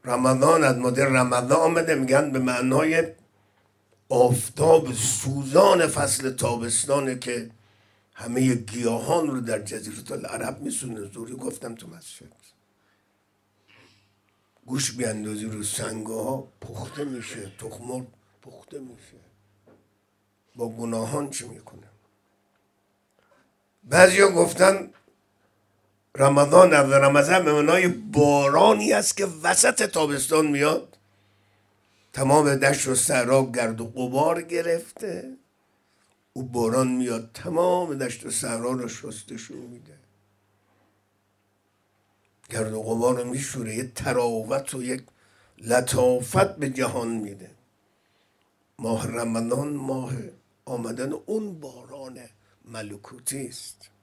رمضان از مدل رمضان آمده، میگن به معنای آفتاب سوزان فصل تابستانه که همه گیاهان رو در جزیره العرب میسونه. زوری گفتم تو مسجد، گوش بیاندازی رو سنگه ها پخته میشه، تخمر پخته میشه. با گناهان چی میکنه؟ بعضیا گفتن رمضان از رمضان به معنای بارانی است که وسط تابستان میاد، تمام دشت و صحرا گرد و غبار گرفته، او باران میاد تمام دشت و صحرا رو شستشو میده، گرد و غبار رو میشوره، یه تراوت و یک لطافت به جهان میده. ماه رمضان ماه آمدن اون باران ملکوتی است.